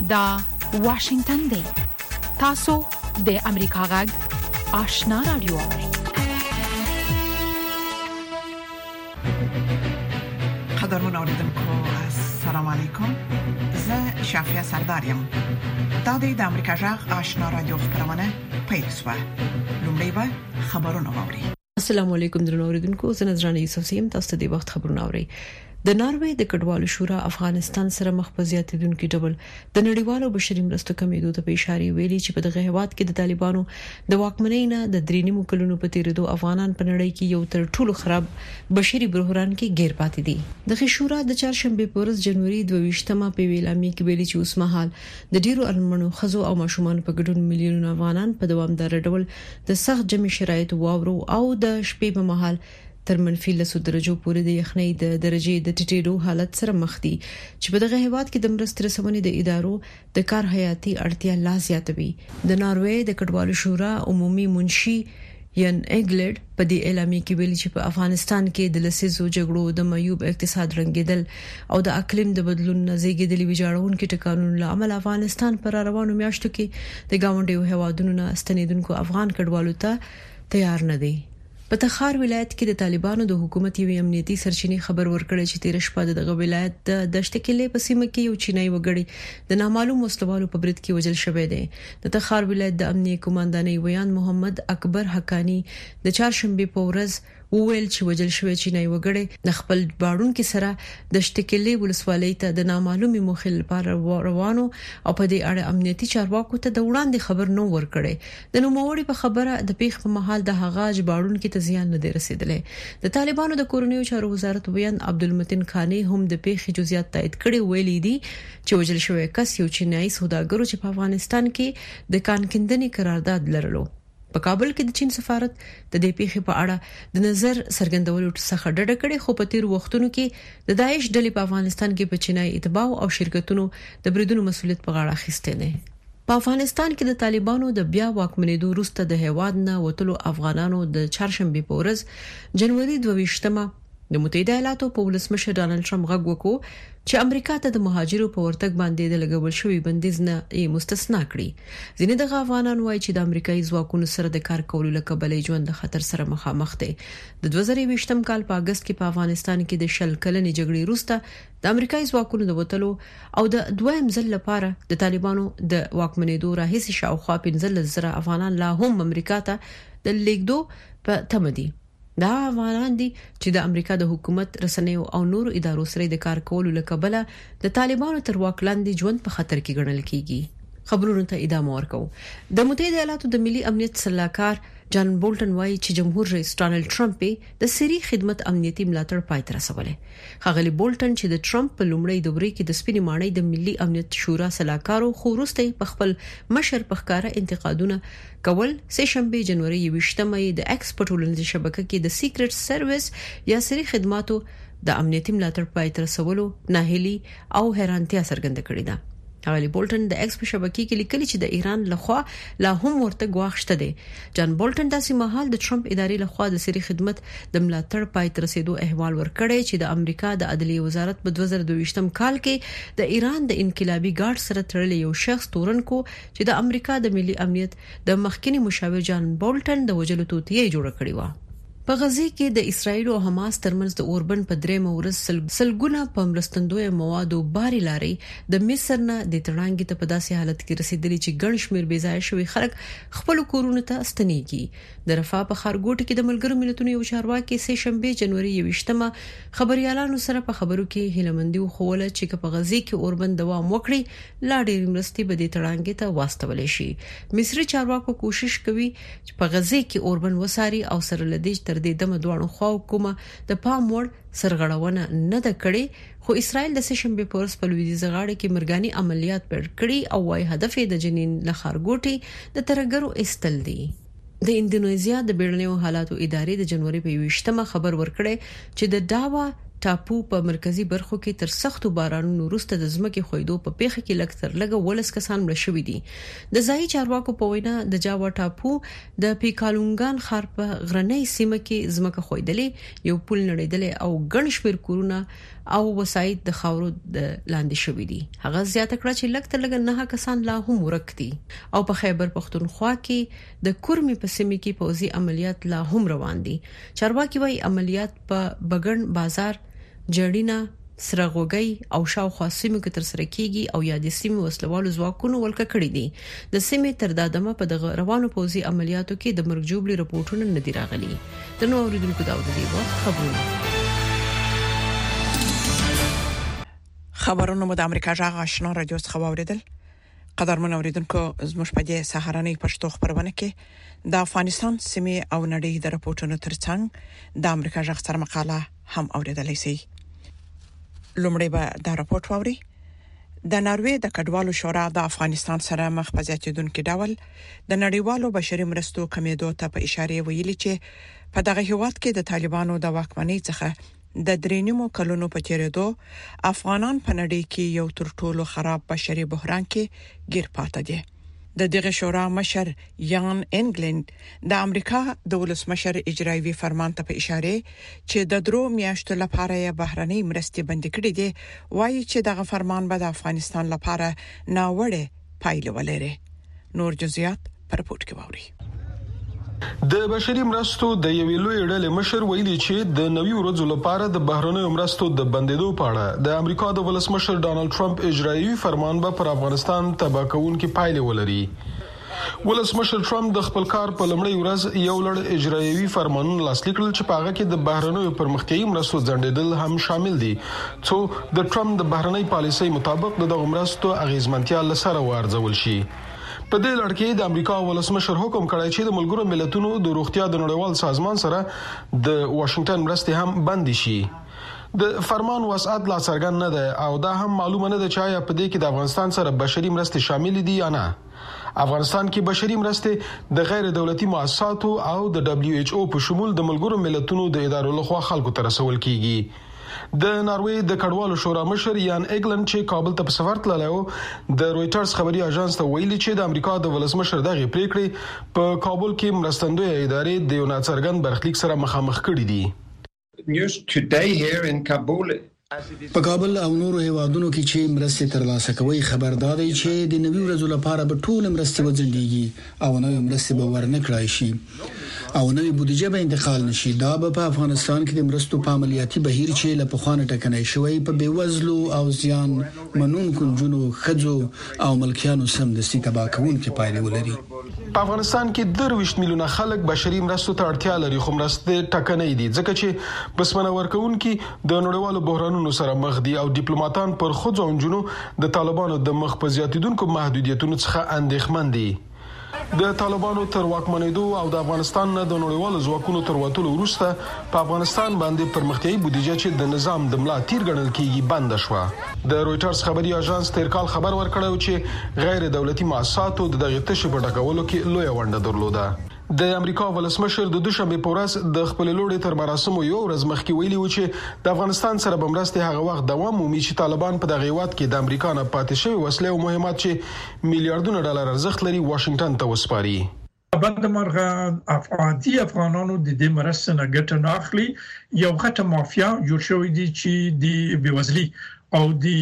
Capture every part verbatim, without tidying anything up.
دا واشنگتن دی. تاسو د امریکا غږ آشنا رادیو اورئ. قدرمن اوریدونکو السلام علیکم. زه شافیا سردارم. دا د امریکا غږ آشنا رادیو خبرونه پېښه. لومړی به خبرونه واوري. السلام علیکم درنو اوریدونکو. زه نذرانه یوسف سیم. تاسو ته د وخت خبرونه اورئ. د ناروې د کډوالو شورا افغانستان سره مخ په زیاتېدونکو ډول د نړیوالو بشري مرستو کمیدو ته په اشاره ویلي چې په دغه هیواد کې د طالبانو د واکمنۍ نه د درې نیمو کلونو په تیریدو افغانان په نړۍ کې یو تر ټولو خراب بشري بحران کې گیر پاتې دي. د شورا د چهارشنبه په ورځ جنوري دوه ویشتمه په ویلامي کې ویلي چې اوس مهال د ډیرو ارمنو خزو او ماشومان په ګډون میلیونونه افغانان په دوامدار ډول د سخت جمعي شرایطو واورو او د شپې په مهال تر منفي لسو درجو پورې د یخنۍ د درجه د ټیټېدو حالت سره مخ دي چې په دغه هیواد کې د مرستې رسونې د ادارو د کار حیاتي اړتیا لا زیاتوي. د ناروې د کډوالو شورا عمومي منشي یان اګلډ په دې اعلامیه کې ویلي چې په افغانستان کې د لسیزو جګړو د معیوب اقتصاد رنګیدل او د اقلیم د بدلون نزيګېدلې ویجاړونکو ټکانونو لامل افغانستان پر روانو میاشتو کې د گاونډیو هیوادونو نه ستنیدونکو افغان کډوالو ته تیار نه دي. په تخار ولایت کې د طالبانو د حکومت یو امنیتي سرچینې خبر ورکړی چې تیر شپه دغه ولایت د دشتکلې په سیمه کې یو چینایي وګړي د نامعلوم وسلوالو په برید کې وژل شوی دی. د تخار ولایت د امنیتي کمانډانۍ ویان محمد اکبر حقانی د چهارشنبه په ورځ وویل چې وژل شوی چینایي وګړي د خپل باړون کې سره د شتکلې ولسوالۍ ته د نامعلومي مخل لپاره روانو او په دې اړه امنیتي چارواکو ته د وړاندې خبر نو ورکړي. د نوموړي په خبره د پیښ په محل د هغه باړون کې زیان نه دی رسیدلی. د طالبانو د کورنیو چارو وزارت ویان عبدالمتین خانی هم د پیښې جزئیات تایید کړي ویلي دي چې وژل شوی کس یو چینایي سوداګر چې په افغانستان کې د کانکندنې قرارداد لرلو. په کابل کې د چین سفارت د دې پیښې په اړه د نظر څرګندولو څخه ډډه کړې، خو په تیر وختونو کې د داعش ډلې په افغانستان کې په چینایي اتباع او شرکتونو د بریدونو مسولیت په غاړه اخیسته دي. په افغانستان کې د طالبانو د بیا واکمنېدو وروسته د هیواد نه وټلو افغانانو د چهارشنبه په ورځ جنوري دوه ویشتمه د متحده ایالاتو په ولسمشر ډانلډ ټرمپ غږ وکړ چې امریکا ته د مهاجرو په ورتګ باندې د لګول شوی بندیز نه یې مستثنا کړی. ځینې د افغانان وایي چې د امریکایي ځواکونو سره د کار کولو لپاره بلې ژوند د خطر سره مخامخ دي. د دوه زره ویشتم کال په اگست کې په افغانستان کې د شل کلنې جګړې وروسته د امریکایي ځواکونو د وټلو او د دویم ځل لپاره د طالبانو د واکمنېدو راهیسې شاوخوا پنځه زره افغانان لا هم امریکا ته د لیږدو په تمه دي. دا افغانان دي چې د امریکا د حکومت رسنیو او نورو ادارو سره د کار کولو لپاره د طالبانو تر واک لاندې ژوند په خطر کې ګڼل کیږي. خبرونو ته ادامه ورکو. د متحده ایالاتو د ملي امنیت سلاکار جان بولټن وایي چې جمهور رئیس ډانلډ ټرمپ د سری خدمت امنیتي ملاتړ پای ته رسولې. خغلی بولټن چې د ټرمپ په لومړۍ دورې کې د سپینې ماڼۍ د ملي امنیت شورا سلاکارو خو وروسته په خپل مشر په ښکارا انتقادونه کول سه شنبه جنوري ویشتمه د ایکس په ټولنیزه شبکه کې د سیکریټ سرویس یا سری خدماتو د امنیتي ملاتړ پای ته رسولو ناهیلي او حیرانتیا څرګنده کړې ده. خغلی بولټن د ایکس په شبکې کې لیکلي چې د ایران لخوا لا هم ورته غواړ شته دي. جان بولټن داسې مهال د ټرمپ ادارې لخوا د سری خدمت د ملاتړ پای ته رسیدو احوال ورکړی چې د امریکا د عدلیه وزارت په دوه زره دوه ویشتم کال کې د ایران د انقلابي ګارد سره تړلې یو شخص تورنکو چې د امریکا د ملي امنیت د مخکنی مشاور جان بولټن د وجلو توطیه جوړ کړی و. په غزه کې د اسرایل او حماس ترمنځ د اوربند په درې مورز سلګونه په مرستندوی موادو باري لاري د مصر نه د تړانګې ته په داسې حالت کې رسیدلی چې ګڼ شمیر بې ځای شوی خلک خپل کورونو ته ستنېږي. د رفاه په خارګوټ کې د ملګرو ملتونو یو چارواکي سه شنبه جنوري یوشتمه خبريالانو سره په خبرو کې هیلمندي خوله چې په غزه کې اوربند دوام وکړي لا ډېر مرستي به د تړانګې ته واستول شي. مصری چارواکو کوشش کوي چې په غزه کې اوربند وساري او سره لدی تر دې دمه دوانو خو حکومت د پام وړ سرغړونه نه ده کړې، خو اسرائیل د سشنبه په ورځ په لویدیځ غاړه کې مرګاني عملیات پیل کړي او وايي هدف یې د جنین لخرګوټي د ترګرو استل دي. د اندونیزیا د بیړنیو حالاتو ادارې د جنوري په یوشتمه خبر ورکړی چې د داوا ټاپو په مرکزی برخو کې تر سختو بارانونو وروسته د ځمکې خویدو په پیخه کې لکتر لګ ولس کسان مړ شوي دي. د ځایي چارواکو په وینا د جاوا ټاپو د پیکالونګان ښار په غرنۍ سیمه کې ځمکه خویدلې، یو پل نړیدلې او ګڼ شمېر کورونه او وسایط د خاورو د لاندې شوي دي. هغه زیاته کړه چې لکتر لګ نه کسان لا هم ورک دي او په خیبر پختونخوا کې د کورمي په سیمه کې پوځي عملیات لا هم روان دي. چارواکي وايي عملیات په بګړن بازار، جړینا، سرغوګي او شاوخوا سیمو کې تر سره کیږي او یادې سیمې وسلوالو ځواکونو ولکه کړې دي. د سیمې تر دادمه په دغه روانو پوځي عملیاتو کې د مرګ جوړې رپورټونه نه دي راغلي. د نو اوریدونکو دا د دې وخت خبرونه خبرونه مو د امریکا جغ آشنا رادیو څخه واوریدل. قدرمن اوریدونکو زموږ په دې سهارنۍ پښتو خبرونه کې د افغانستان سیمې او نړۍ د رپورټونو ترڅنګ د امریکا جغ سره مقاله هم اوریدلای شئ. لومړی به دا راپورټ واوري. د ناروې د کډوالو شورا د افغانستان سره مخ په زیاتېدونکو ډول د نړیوالو بشري مرستو کمیدو ته په اشاره ویلي چې په دغه هیواد کې د طالبانو د واکمنۍ څخه د درېنیمو کلونو په تیریدو افغانان په نړۍ کې یو تر ټولو خراب بشري بحران کې گیر پاتې دي. د دغه شورا مشر یان انګلند د امریکا د ولسمشر اجرایوي فرمان ته په اشاره چې د درو میاشتو لپاره یې بهرنۍ مرستې بند کړې دي، وایي چې دغه فرمان به د افغانستان لپاره ناوړه پایله ولري. نور جزئیات پر رپورت کې واوري. د بشري مرستو د یوې لوی ډلې مشر ویلي چې د نوي ورځو لپاره د بهرنیو مرستو د بندیدو په اړه د امریکا د ولسمشر ډانلډ ټرمپ اجرایوي فرمان به پر افغانستان تباه کوونکې پایلې ولري. ولسمشر ټرمپ د خپل کار په لومړۍ ورځ یو لړ اجرایوي فرمانونه لاسلیک کړل چې په هغه کې د بهرنیو پرمختیایي مرستو ځنډیدل هم شامل دي، څو د ټرمپ د بهرنۍ پالیسۍ مطابق دغه مرستو اغیزمنتیا لسره وارزول شي. په دې لړ کې د امریکا ولسمشر حکم کړی چې د ملګرو ملتونو د روغتیا د نړیوال سازمان سره د واشنگټن مرستې هم بند شي. د فرمان وسعت لا څرګند نه ده او دا هم معلومه نه ده چې آیا په دې کې د افغانستان سره بشري مرستې شامل دي یا نه. افغانستان کې بشري مرستې د غیر دولتي مؤسساتو او د دبليو ایچ او په شمول د ملګرو ملتونو د ادارو لخوا خلکو ته رسول کیږي. د ناروې د کډوالو شورا مشر یان ایګلند چې کابل ته په سفر تللی و د رويټرز خبري اژانس ته ویلي چې د امریکا د ولسمشر دغه پریکړې په کابل کې مرستندوی ادارې د یو ناڅرګند برخلیک سره مخامخ کړي دي. News today here in Kabul. په کابل او نورو هیوادونو کې چې مرستې ترلاسه کوي خبردار دي چې د نوي ورځو لپاره به ټول مرستې وځنډيږي او نوې مرستې به ورنکړای شي او نوې بودیجه به انتقال نشي. دا به په افغانستان کې د مرستو په عملیاتي بهیر چې له پخوانه ټکنۍ شوی په بیوزلو او زیان منونکو جنو خځو او ملکیانو سم د سي تبا کوونکې پایلې ولري. په افغانستان کې درويشت میلیونه خلک بشري مرستو ته اړتیا لري، خو مرستې ټکنۍ دي ځکه چې بسمنه ورکوونکي د نړیوالو بحرانونو سره مخ دي او ډیپلوماټان پر خځو او جنو د طالبانو د مخ په زیاتیدونکو محدودیتونو څخه اندېښمن دي. د طالبانو تر واکمنېدو او د افغانستان نه د نړیوالو ځواکونو تر وټولو وروسته په افغانستان باندې پرمختیایي بودیجه چې د نظام د ملا تیر ګڼل کیږي بند شوه. د رويټرز خبري اژانس تیر کال خبر ورکړی چې غیر دولتي مؤسساتو دغه تشې په ډکولو کې لوی ونډه درلوده. د امریکا ولسمشر د دوشنبه په ورځ د خپل لوړې تر مراسمو یو ورځ مخکې ویلي و چې د افغانستان سره به مرستې هغه وخت دوام مومي چې طالبان په دغه هیواد کې د امریکا نه پاتې شوی وسلې او مهمات چې میلیارډونه ډالر ارزښت لري واشنگټن ته وسپاري. بند مرغه افغاني افغانانو د دې مرستې نه ګټه نه اخلي. یو غټه مافیا جوړ شوې دي چې د بیوزلي او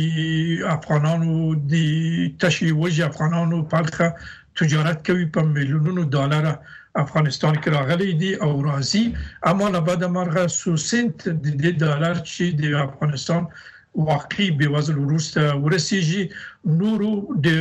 د افغانانو د تشي وجه افغانانو په تجارت کوي په میلیونونو ډالر افغانستان کې راغلي دي او راځي، اما له بعد مرغه سو سنت د دې ډالر چې د افغانستان واقعي بیوزل وروسته ورسیږي نورو د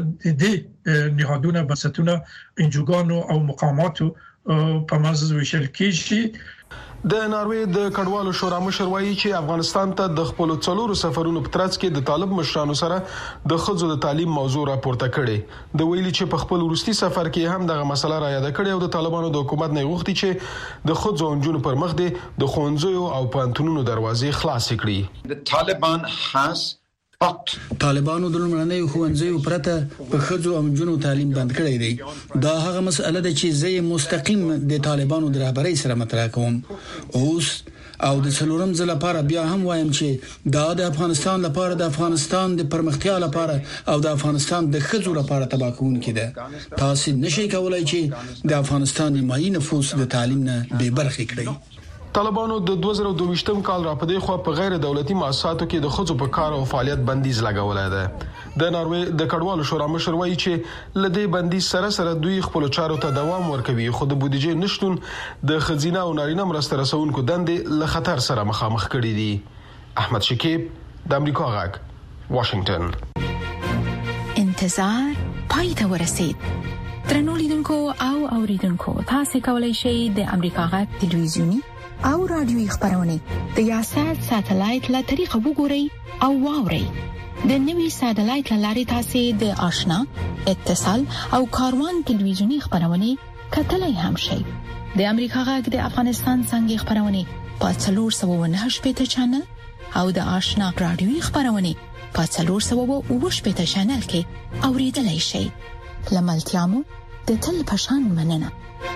دې نهادونو بنسټونو انجوګانو او مقاماتو په منځ وشل کیږي. د ناروې د کډوالو شورا مشر وایي چې افغانستان ته د خپل څلورو سفرونو په ترڅ کې د طالب مشرانو سره د خځو د تعلیم موضوع راپورته کړي. د ویلي چې په خپل ورستي سفر کې هم دغه مسله را یاد کړې او د طالبانو د حکومت نه غوښتي چې د خځو او جنونو پر مخ دي د خوندزو او پانتونونو دروازې خلاص کړي. The Taliban has But طالبانو د لومړنۍ ښوونځیو پرته په خځو او نجونو تعلیم بند کړی دی. دا هغه مسله ده چې زه مستقیم د طالبانو د رهبرۍ سره مطرح کوم. اوس او د څلورم ځل لپاره بیا هم وایم چې دا د افغانستان لپاره د افغانستان د پرمختیا لپاره او د افغانستان د خځو لپاره تباہ کوونکی ده. تاسو نشئ کولای چې د افغانستان نیمایي نفوس د تعلیم نه بې برخې کړئ. طالبانو د دوه زره دوه کال را پدې خو په غیر دولتي مؤسساتو کې د خځو په کار او فعالیت بندیز لګولای دی. د ناروې د کډوالو شورا مشر وایي چې لدې بندیز سره سره دوی خپل چارو ته دوام ورکوي، خو د بودیجې نشټون د خزینه او نارینه مرسته رسونکو دندې له خطر سره مخامخ کړي دي. احمد شکیب، د امریکا غږ، واشنگټن. انتظار پای ته ورسید. ترنو لیدونکو او اوریدونکو، تاسو کولی شئ د امریکا غږ ټلویزیونی او رادیوي خبرونه د یاشات ساتلایت له طریقو وګورئ او واورئ. د نوي ساتلایت لارې تاسو د آشنا، اتصال او کاروان ټلویزیونی خبرونه کتلای هم شئ. د امریکا غږ د افغانستان څنګه خبرونه په څلور سوه او نهه شپږ چینل او د آشنا رادیوي خبرونه په څلور سوه او اووه شپږ چینل کې اوریدلای شئ. لملتيامو د تل پشان مننه.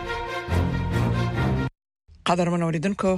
قدرمن اوریدونکو،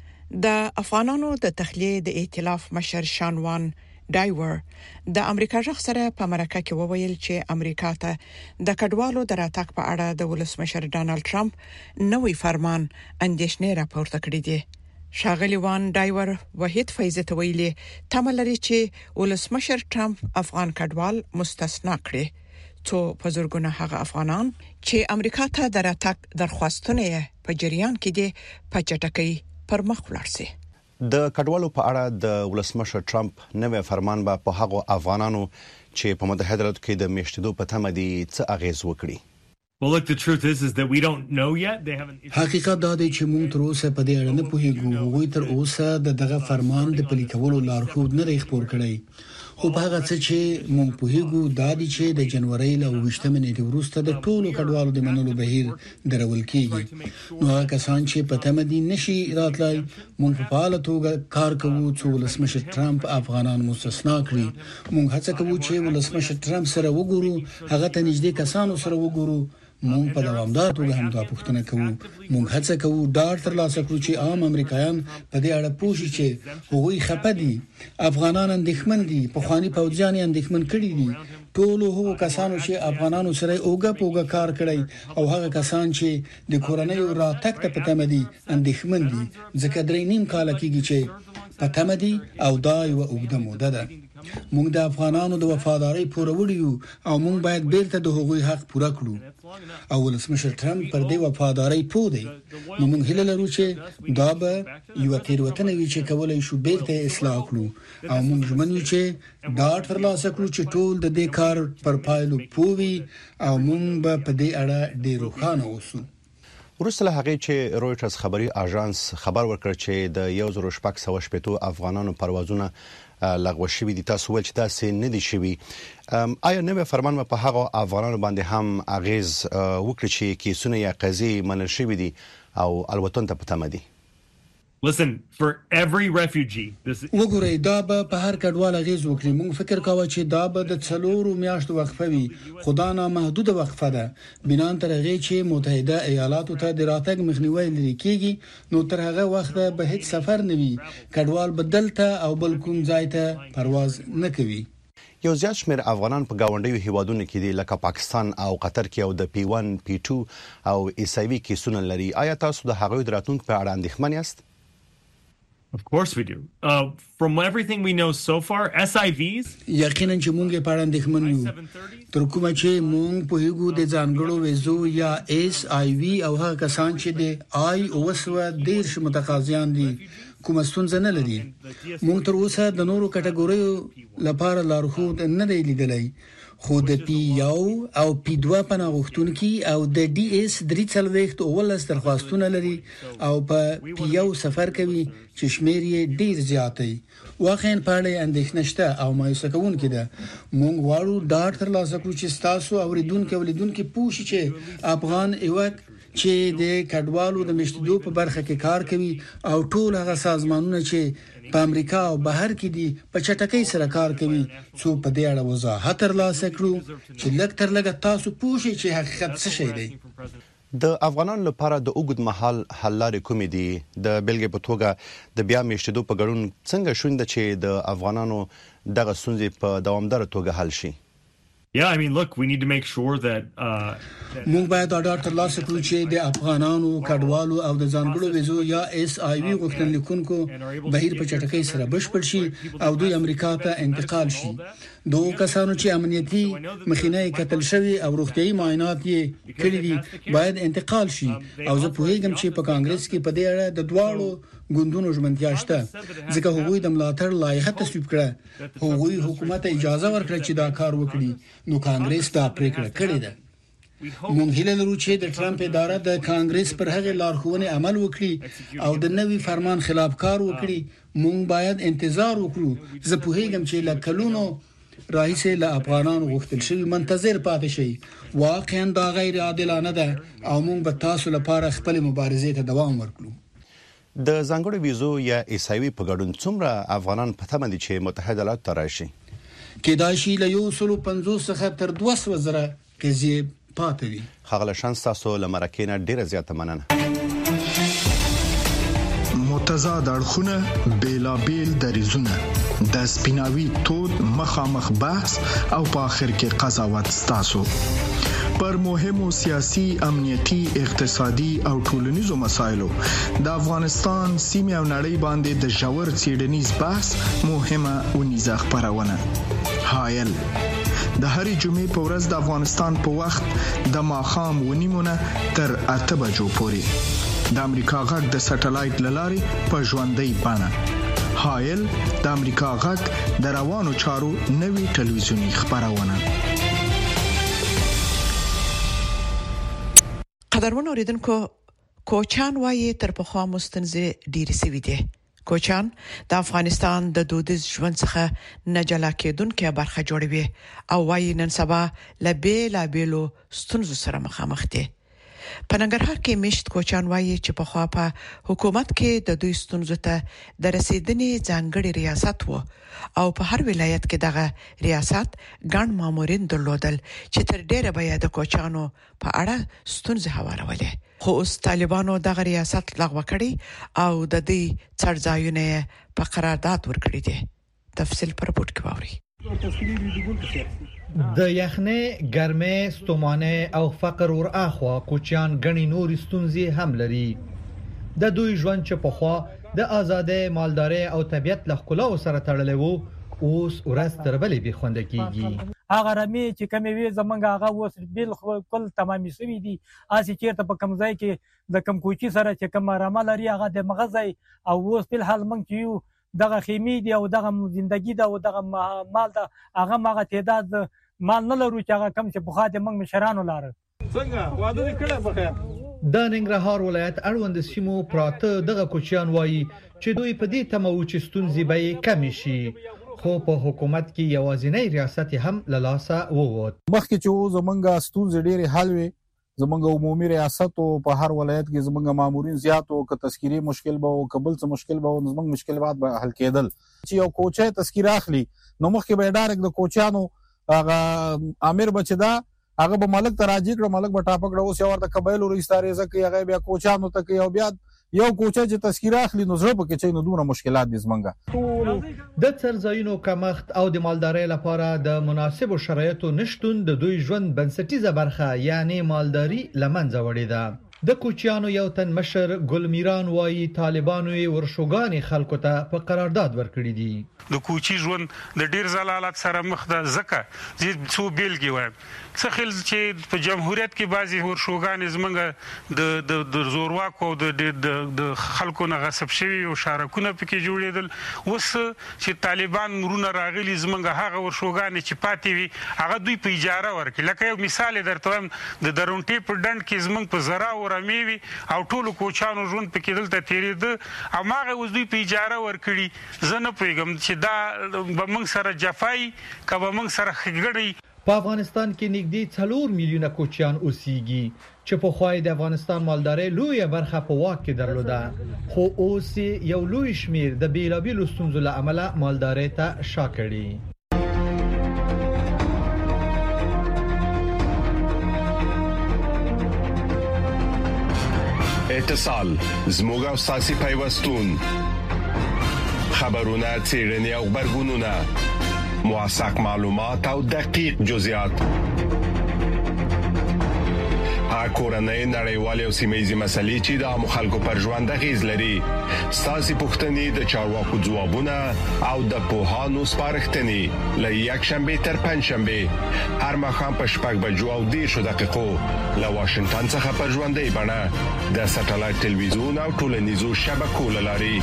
د افغانانو د تخلیه د ائتلاف مشر شانوان ډایور د امریکا ځخ سره په مرکه کې وویل چې امریکا ته د کډوالو د راتګ په اړه د ولسمشر ډانلډ ټرمپ نوې فرمان اندېښنې راپورته کړې دي. شاغلی وان ډایور وحید فیض ته ویلي تمه لري چې ولسمشر ټرمپ افغان کډوال مستثنا کړي، څو په زرګونه هغه افغانان چې امریکا ته د راتګ درخواستونه په جریان کې دي په چټکۍ پر مخ ولاړ شي. د کډوالو په اړه د ولسمشر ټرمپ نوې فرمان به په هغو افغانانو چې په متحده ایالاتو کې د میشتېدو په تمه دي څه اغیز وکړي. Well, look, the truth is is that we don't know yet. They haven't. حقیقت دا دی چې موږ تر اوسه په دې اړه نه پوهیږو. هغوی تر اوسه د دغه فرمان د پلي کولو لارښود نه خپور کړی. خو په هغه څه چې موږ پوهیږو دا دی چې د جنوري له وشتمه نیټې وروسته د ټولو کډوالو د منلو بهیر درول کیږي. نو هغه کسان چې په تمه دي نشي راتلای، موږ په فعال توګه کار کوو چې ولسمشر ټرمپ افغانان مستثنا کړي. موږ هڅه کوو چې ولسمشر ټرمپ سره وګورو، هغه ته نږدې کسانو سره وګورو. موږ په دوامدار توګه هم دا پوښتنه کوو. موږ هڅه کوو ډاډ ترلاسه کړو چې عام امریکایان په دې اړه پوه شي چې هغوی خپه دي، افغانان اندېښمن دي، په خواني پوځیان اندېښمن کړي دي. ټول هغو کسانو چې افغانانو سره اوګه پوګه کار کړی او هغه کسان چې د کورنۍ راتګ ته پته مدي اندېښمن دي، ځکه درې نیم کال کېږي چې پته مدي او دا یو اوږده موده ده. موږ د افغانانو د وفاداری پوروړي یو او موږ باید بیرته د هغوی حق پوره کړو. او ولسمشر ټرمپ پر دې وفاداری پوه دی. نو موږ هیله لرو چې دا به یو تیروتنه وي چې کولای شو بیرته اصلاح کړو او موږ ژمن یو چې دا ترلاسه کړو چې ټول د دې کار پر پایلو پوي او موږ به په دې اړه ډیر روښانه اوسو. ورسره هغه چې رويټرز خبري اژانس خبر ورکړ چې د یو زره شپږ سوه شپږ افغانانو پروازونه لغوه شوي دي. تاسو ول چې تاسو نه دي شوي، آیا نوې فرمان په هغه افغانانو باندې هم اغیز وکړي چې کیسونه یا قضیې منل شوي دي او الوتون ته پته مدي؟ Listen, for every refugee this وګورئ، دا به په هر کډوال اغیز وکړي. موږ فکر کاوه چې دا به د څلورو میاشتو وقفه وي، خدا نه محدود وقفه ده. بنان تر هغه چې متحده ایالاتو ته د راتګ مخنیوي لري کیږي، نو تر هغه وخت به هیڅ سفر نه وي. کډوال بدلته او بل کوم ځای ته پرواز نه کوي. یو زیات شمېر افغانان په گاونډیو هیوادونو کې دي لکه پاکستان او قطر کې او د پی ون پی ټو او ایسایوي کیسونه لري. آیا تاسو د هغوی د راتلونکو په اړه اندېښمن یاست؟ Of course we do. Uh, from everything we know so far, S I Vs یقینا چې موږ په اړه اندېښمن یو. تر کومه چې موږ په هیګو د ځانګړو ویزو یا اس آی وی او هغه کسان چې د آی او اس و دیرش متقاضیان دي کومه ستونزه نه لري. موږ تر اوسه د نورو کټګوریو لپاره لارښود نه دی لیدلی، خو د پی یو او پی دوه پناه غوښتونکي او د ډي اس درې څلوېښت اولس درخواستونه لري او په پی یو سفر کوي چې شمیر یې ډیر زیات دی. واقعا په اړه اندېښنه شته او مایوسه کوونکې ده. موږ غواړو ډاډ ترلاسه کړو چې تاسو اوریدونکو اولیدونکو پوه شي چې افغان ایوک چې د کډوالو د مشتدو په برخه کې کار کوي او ټول هغه سازمانونه چې په امریکا او بهر کې دي په چټکۍ سره کار کوي څو په دې اړه وضاحت ترلاسه کړو چې لږ تر لږه تاسو پوه شئ چې حقیقت څه شی دی. د افغانانو لپاره د اوږد مهال حل لارې کومې دي؟ د بلګې په توګه د بیا میشتېدو په ګډون څنګه شونده چې د افغانانو دغه ستونزې په دوامداره توګه حل شي؟ Yeah, I mean, look, we need to make sure that uh موږ باید دا ډاټ ترلاسه کړو چې د افغانانو کډوالو او د ځانګړو ویزو یا اس آی وی غوښتنلیکونکو بهیر په چټکۍ سره بشپړ شي او دوی امریکا ته انتقال شي. دوه کسانو چې امنیتي مخینه قتل شوی او روغتيایي معاینات یې کړی دي باید انتقال شي او زه پوهیږم چې په کانګرس کې په دې اړه د دواړو ګوندونو ژمنتیا شته ځکه هغوی د ملاتړ لایحه تصویب کړه. هغوی حکومت اجازه ورکړه چې دا کار وکړي نو کانګرس دا پریکړه کړې ده. مونږ هیله لرو چې د ټرمپ اداره د کانګرس پر هغه لارښوونې عمل وکړي او د نوي فرمان خلاف کار وکړي. مونږ باید انتظار وکړو. زه پوهیږم چې لکلونو راهیسه له افغانانو غوښتل شوی منتظر پاتې شي. واقعا دا غیر عادلانه ده او مونږ به تاسو لپاره خپل مبارزې ته دوام ورکړو. د ځانګړو ویزو یا ایسایوي په ګډون څومره افغانان په تمه دي چې متحده ایالات ته راشي؟ کېدای شي له یو سل پنځوس څخه تر دوه سوه زره کزې پاتې وي. خغله شانس تاسو لمرکې نه ډیره زیاته مننه. متضاد اړخونه بیلابیل دریزونه د سپیناوي تود مخامخ بحث او په اخر کې قضاوت ستاسو پر مهمو سیاسي، امنیتي، اقتصادي او ټولنیزو مسایلو د افغانستان سیمه او نړۍ باندې د ژور څېړنیز بحث مهمه ونیزه خبرونه. هایل د هرې جمعې په ورځ د افغانستان په وخت د ماښام ونیمونه تر اته بجو پورې د امریکا غږ د سټلایټ لارې په ژوندۍ بڼه. هایل د امریکا غږ د روانو چارو نوي ټلویزیونی خبرونه. قدرمن اوریدونکو، کوچان وايي تر پخوا مستنزه ډیر سوي دي. کوچان د افغانستان د دودیز ژوند څخه نه جلا کېدونکې برخه جوړوي او وايي نن سبا له بیلا بیلو ستونزو سره مخامخ دي. په ننګرهار کې مشت کوچان وايي چې په خوا په حکومت کې د دوی ستونزو ته د رسیدنې ځانګړي ریاست وو او په هر ولایت کې دغه ریاست ګڼ مامورین درلودل چې تر ډیره به د کوچانو په اړه ستونزې هوارولې. خو اوس طالبانو دغه ریاست لغوه کړی او د دې څړځایونه په قرارداد ورکړي دي. تفصیل پر رپورت کې واوري. د یخنې، ګرمۍ، ستومانه او فقر ور اخوا کوچیان غني نور ستونزې هم لري. د دوی ژوند چې په خوا د آزادۍ، مالدارۍ او طبيعت له ښکلاو سره تړلی وو اوس ورځ تر بلې به خوند کیږي. هغه رمي چې کمی وی زمونږ هغه اوس بالکل تمامي شوی دي. اسی چیرته په کم ځای کې د کم کوچی سره چې کم رامه لري هغه د مغزای او اوس په حال مونږ کیو دغه خیمه دی او دغه ژوندۍ دا او دغه مال دا هغه مغه تعداد مال نه لرو چې هغه کم چې بخا د موږ مشرانو لاره څنګه واده کړه بخیر. د ننګرهار ولایت اړوند سیمو پراته دغه کوچیان وایي چې دوی په دې تمه و چې ستونزې به کم شي خو په حکومت کې یوازینی ریاست هم له لاسه ووت. مخکې چې زمونږه ستونزې ډېرې حل وي زمونږ عمومي ریاست او په هر ولایت کې زمونږ مامورین زیات او ک تذکيري مشکل به او قبل څه مشکل به زمونږ مشکلات به حل کېدل. چې یو کوچه تذکیر اخلي نو مخکې به ډایرکټ د کوچانو هغه امیر بچدا هغه به ملک تراجی کړ ملک به ټاپک راو سی ورته قبایل او استاره زکه هغه بیا کوچانو ته کې او بیا یو کوچه چې تذکیر اخلي نو زړه پکې چې نو دومره مشکلات دي زمونږه. د څرځایونو کمښت او د مالدارۍ لپاره د مناسبو شرایطو نشټون د دوی ژوند بنسټیزه برخه یعنی مالداري لمنځه وړي ده. د کوچیانو یو تن مشر ګل میران وایي طالبانو ورشوګانی خلکو ته په قرارداد ورکړي دي. د کوچی ژوند د ډیر زلالت سره مخ ده زکه چې څو بیلګي وایم څه خل چې په جمهوریت کې بعضی ورشوګان زمنګ د د د زورواکو د د خلکو نه غصب شوی او شارکونه پکې جوړېدل. وس چې طالبان مرونه راغلي زمنګ هغه ورشوګان چې پاتې وي هغه دوی په اجاره ورکړي. لکه یو مثال درته وایم د درونټي په ډند کې زمنګ په زرا او رمیوي او ټولو کوچانو ژوند پکې دلته تیرېده او هغه اوس دوی په اجاره ورکړي. زه نه پوهیږم چې دا به موږ سره جفای که به موږ سره ښېګړی. په افغانستان کې نږدې څلور میلیونه کوچیان اوسېږي چې په خوای د افغانستان مالداري لویه برخه په واک کې درلوده خو اوس یو لوی شمیر د بیلابیلو ستونزو له امله مالداري ته شا کړي. اتصال زموږ او ساسي پیوستون خبرونه چیرنی او خبرګونونه موثق معلومات او دقیق جزئیات کورنۍ نړیوالې او سیمه‌یزې مسلې چې د مخالکو پر ژوند غیز لري ساسي پښتنې د چارواکو ځوابونه او د پوهانو سپارښتنې لې یک شنبه تر پنځ شنبه هر مخام په شپږ بجو او دیرش دقیقو له واشنگټن څخه پر ژوندۍ بڼه د سټلایټ ټلویزیون او ټولنیزو شبکو لاري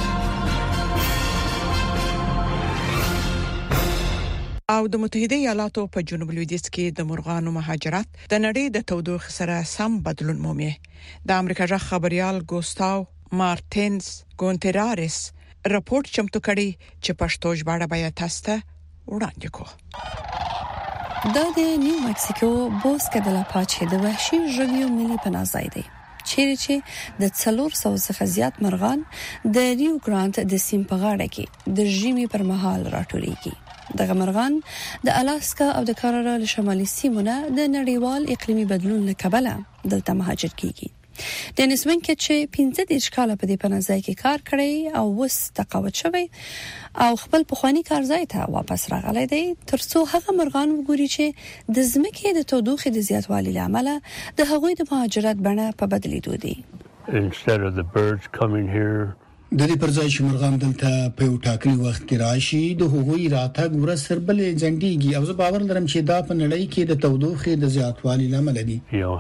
او د متحده ایالاتو په جنوب لویدیځ کې د مرغانو مهاجرت د نړۍ د تودوخې سره سم بدلون مومي. د امریکا ژغ خبريال ګوستاو مارټینز ګونترارس راپورټ چمتو کړي چې پښتو ژباړه بیا تاسو ته وړاندې کو. د نیو مکسیکو بوسکه د لاپاچې د وحشي ژویو ملي پناه دی چیرې چې د څلور سوه څخه زیات مرغان د ریو ګراند د سیم په غاړه کې د ژمي پر مهال راټولېږي. دغه مرغان د الاسکا او د کاناډا له شمالي سیمو نه د نړیوال اقلیمي بدلون له کبله دلته مهاجر کیږي. ډینیس وینکټ چې پنځه دېرش کاله په دې پنځای کې کار کړی او وس تقاعد شوی او خپل پخوانی کارځای ته واپس راغلی دی ترڅو هغه مرغان وګوري چې د ځمکې د تودوخې د زیاتوالي لامل د هغوی د مهاجرت بڼه په بدلیدو دي. Instead of the birds coming here د دې پرځای چې مرغان دلته په یو ټاکلي وخت کې راشي د هغوی راتګ ورسره بلې ځنډيږي او زه باور لرم چې دا په نړۍ کې د تودوخې د زیاتوالي لامل دی.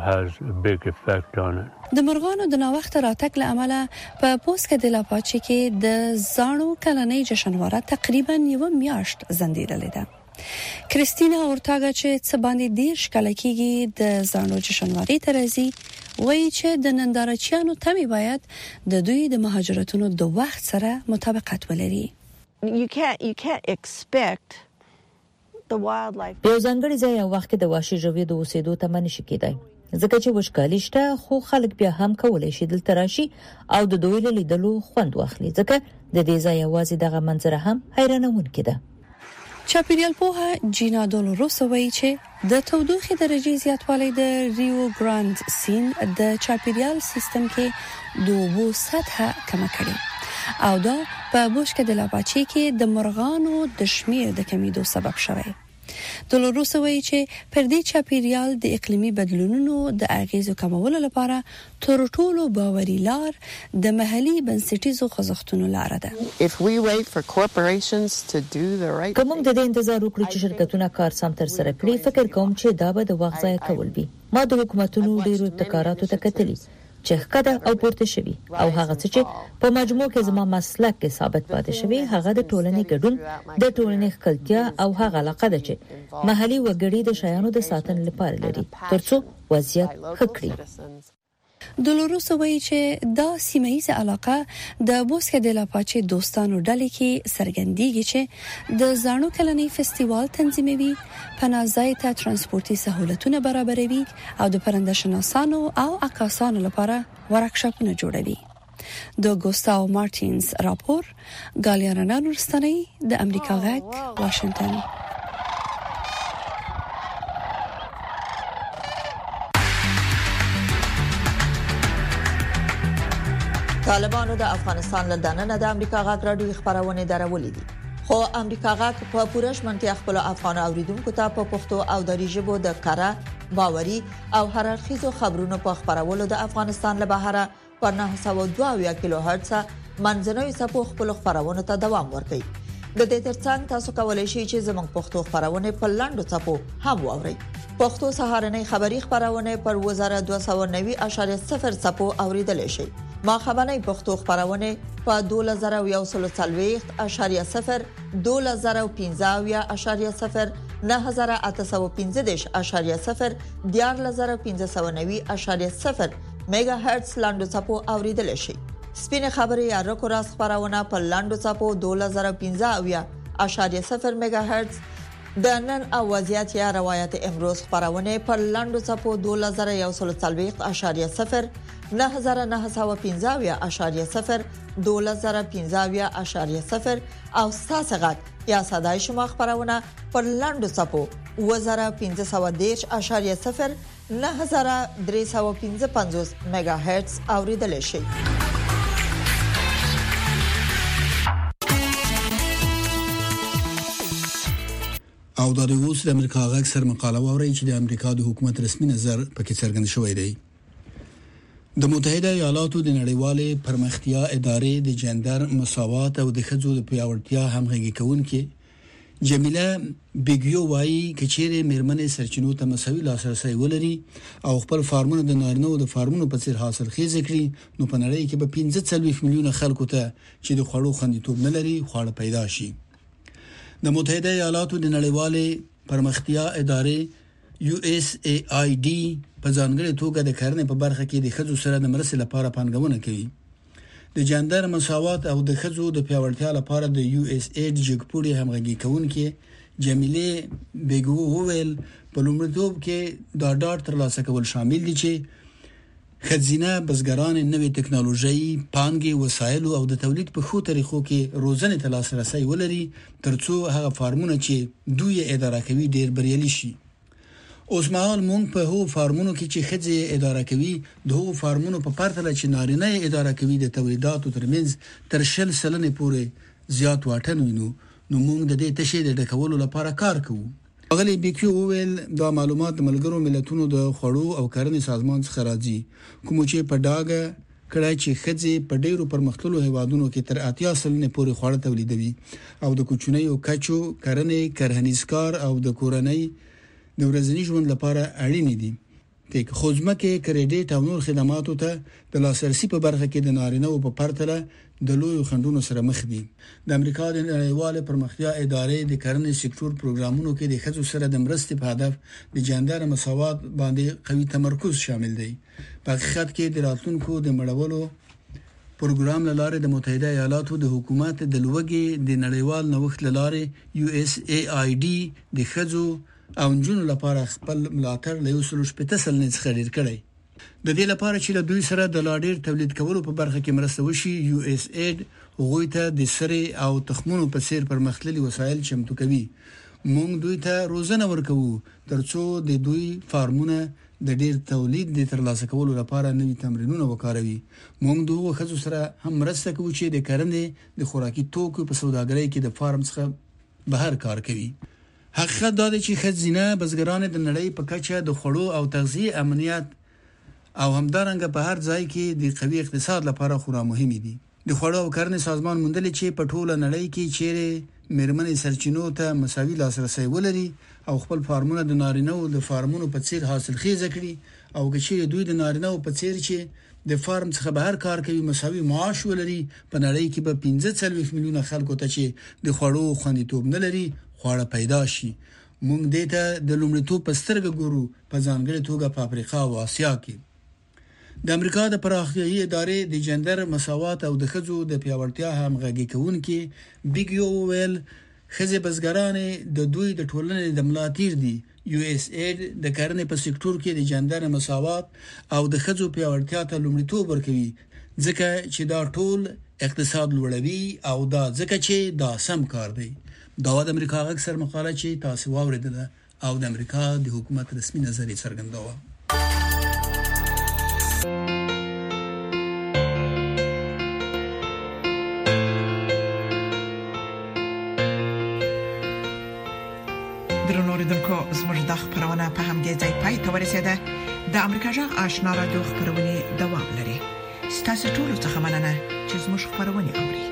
د مرغانو د ناوخته راتګ له امله په پوسکه د لاپاچې کې د زانو کلنۍ جشنواره تقریبا یو میاشت ځنډیدلې ده. کریستینا اورتاګا چې څه باندې دیرش کاله کېږي د زانو جشنوارې ته راځي وایي چې د نندارچیانو تمې باید د دوی د مهاجرتونو د وخت سره مطابقت ولري. You can't you can't expect the wildlife. په ځانګړي ځای او وخت کې د وحشي ژویو د اوسېدو تمه نشي کېدای ځکه چې وشکالي شته خو خلک بیا هم کولای شي دلته راشي او د دوی له لیدلو خوند واخلي ځکه د دې ځای یوازې دغه منظره هم حیرانونکې ده. چاپیریال پوها جینا دولوروس وایي چې د تودوخې درجه زیاتوالی د ریو ګراند سین د چاپیریال سیستم کې د اوبو سطحه کم کړي او دا په بوشکه د لاپاچې کې د مرغانو د شمیر د کمیدو سبب شوی. دولوروس وایي چې پر دې چاپیریال د اقلیمي بدلونونو د اغیزو کمولو لپاره تر ټولو باوري لار د محلي بنسټیزو خوځښتونو لار ده. If we wait for corporations to do the right کوم د دې انتظار وکړو چې شرکتونه کار سم تر سره کړي فکر کوم چې دا به د وخت ضایع کول وي. ما د حکومتونو ډیرو ابتکاراتو ته کتلي چې ښکته او پورته شوی او هغه څه چې په مجموع کې زما مسلک کې ثابت پاتې شوی هغه د ټولنې ګډون د ټولنې خپلتیا او هغه علاقه ده چې محلي وګړي د شایانو د ساتنې لپاره لري ترڅو وضعیت ښه کړي. دولوروس وایي چې دا سیمه‌یزه علاقه د بوسکه د لاپاچې دوستانو ډلې کې سرګندېږي چې د زانو کلنۍ فستیوال تنظیموي پناهځای ته ترانسپورتي سہولتونه برابروي او د پرنده شناسانو او عکاسانو لپاره ورکشاپونه جوړوي. د ګوستاو مارټینز راپور ګالیانا نورستاني د امریکا غږ واشنگټن. طالبانو د افغانستان له دننه د امریکا غږ راډیو خبرونه درولې دي خو امریکا غږ په پوره شمنتیا خپل افغان اوریدونکو ته په پښتو او دری ژبه د کاره باوري او هررخیزو خبرونو په خبرولو د افغانستان له بهره پر نه سوه دوه کیلو هرتز منځنوي سپو خپل خبرونه ته دوام ورکړي. د دې ترڅنګ تاسو کولای شئ چې زموږ پښتو خبرونه په لاندو سپو هم واورئ. پښتو سهارنۍ خبری خبرونه پر وزارت دوه سوه نوي اعشاریه صفر سپو اوریدل شي. ما خبرنۍ پښتو خبرونه په دوه زره یو سل څلوېښت اعشاریه صفر دوه زره پنځه اعشاریه صفر نه زره اته سوه پنځه دېرش اعشاریه صفر دیارلس زره پنځه سوه نوي اعشاریه صفر میگا هرتز لاندو چپو اوریدل شي. سپینه خبري یا رکو راس خبرونه په لاندو چپو دوه زره پنځه اعشاریه صفر میگا هرتز د نن او وضعیت یا روایت امروز خبرونه پر لاندو صفو دوه زره یو سل څلوېښت اشاریه صفر نه زره نه سوه پنځه اشاریه صفر دوه زره پنځه اشاریه صفر او ساسغت یا صداي شما خبرونه پر لاندو صفو و زره پنځه سوه دېرش اشاریه صفر نه زره درې سوه پنځه پنځوس میگا هرتز اوریدل شي. او د روس د امریکا غږ سر مقاله ووري چې د امریکا د حکومت رسمي نظر پکې څرګند شوی دی. د متحده ایالاتو د نړیوالې پرمختیا ادارې د جندر مساوات او د ښځو د پیاوړتیا همغږي کوونکې جمیله بیګیو وايي چې میرمنې سرچینو ته مساوي لاسرسي ولري او خپل فارمونه د نارینه او د فارمونو په څیر حاصل خیز کړي نو په نړۍ کې به پنځه څلوېښت میلیونه خلکو ته چې د خوړو خوندیتوب نه لري خواړه پیدا شي. د متحده ایالاتو د نړیوالې پرمختیا ادارې یو اس ای آی ډي په ځانګړي توګه د کرنې په برخه کې د ښځو سره د مرستې لپاره پانګونه کوي. د جندر مساوات او د ښځو د پیاوړتیا لپاره د یو اس ای ډي جګپوړي همغږي کوونکې جمیله بیګو وویل په لومړیتوب کې دا ډاټ ترلاسه کول شامل دي چې خزینه بزګران نوې ټکنالوژي پانګي وسایل او د تولید په خو طریقو کې روزنه ته لاسرسي ولري ترڅو هغه فارمونه چې دوی اداره کوي ډیر بریالي شي. اوس مهال مونږ په هو فارمونو کې چې خځې اداره کوي د هو فارمونو په پرتله چې نارینه اداره کوي د تولیداتو ترمنځ تر شل سلنې پورې زیات واټن وینو نو مونږ د دې تشې د ډکولو لپاره کار کوو. اغلی بیکیو ویل دا معلومات د ملګرو ملتونو د خوړو او کرنې سازمان څخه راځي کوم چې په ډاګه کړای چې خځې په ډیرو پرمختللو هیوادونو کې تر اتیا سلنې پورې خواړه تولیدوي او د کوچنیو کچو کرنې کرهنیزکار او د کورنۍ د ورځني ژوند لپاره اړین دي. تک خوځمکه کریډټ او نور خدماتو ته د لاسرسي په برخه کې د نارینه او په پرتله د لوی خندونو سره مخ دي. د امریکا د نړیوال پرمختیا ادارې د کرنې سکتور پروګرامونو کې د ښځو سره د مرستې په هدف د جندر مساوات باندې قوي تمرکز شامل دی. په حقیقت کې د راتلونکو د مړولو پروګرام لاره د متحده ایالاتو د حکومت د لوګي د نړیوال نوښت لاره یو اس ای آی ډي د ښځو او جنونو لپاره خپل ملاتړ له یو سل شپږ سلنې څخه ډیر کړی. د دې لپاره چې له دوی سره د لاډیر تولید کولو په برخه کې مرسته وشي یو اس اید هغوی ته د سری او تخمونو په څیر پرمختللي وسایل چمتو کوي. موږ دوی ته روزنه ورکوو ترڅو د دوی فارمونه د ډیر تولید د ترلاسه کولو لپاره نوي تمرینونه وکاروي. موږ دوی خو سره هم مرسته کوو چې د کرنې د خوراکي توکو په سوداګرۍ کې د فارم څخه بهر کار کوي. حقیقت دا دی چې خزینه بزګران د نړۍ په کچه د خوړو او تغذیه امنیت او همدارنګه په هر ځای کې د قوي اقتصاد لپاره خورا مهمه دي. د خوړو او کرنې سازمان موندل چې په ټوله نړۍ کې چیرې میرمنې سرچینو ته مساوي لاسرسي ولري او خپل فارمونه د نارینه او د فارمونو په څیر حاصل خیز کړي او چې دوی د نارینه او په څیر چې د فارم څخه بهر کار کوي مساوي معاش ولري په نړۍ کې به پنځه څلوېښت میلیونه خلکو ته چې د خوړو خوندیتوب نه لري خواړه پیدا شي. مونږ دې ته د لومړیتوب په سترګه ګورو په ځانګړي توګه په افریقا او آسیا کې. د امریکا د پراختیایي ادارې د جندر مساوات او د ښځو د پیاوړتیا همغږي کوونکې بیګیو ویل ښځې بزګران د دوی د ټولنې د ملاتیر دي. یو اس اید د کرنې په سکتور کې د جندر مساوات او د ښځو پیاوړتیا ته لومړیتوب ورکوي ځکه چې دا ټول اقتصاد لوړوي او دا ځکه چې دا سم کار دی. دا د امریکا غږ سر مقاله چې تاسو واوریدله او د امریکا د حکومت رسمي نظر یې څرګندوه. درنو اوریدونکو زموږ د خبرونه په همدې ځای پای ته ورسیده. د امریکا جغ آشنا رادیو خبرونه دوام لري. ستاسو ټول څه مننه چې زموږ خبرونه اوري.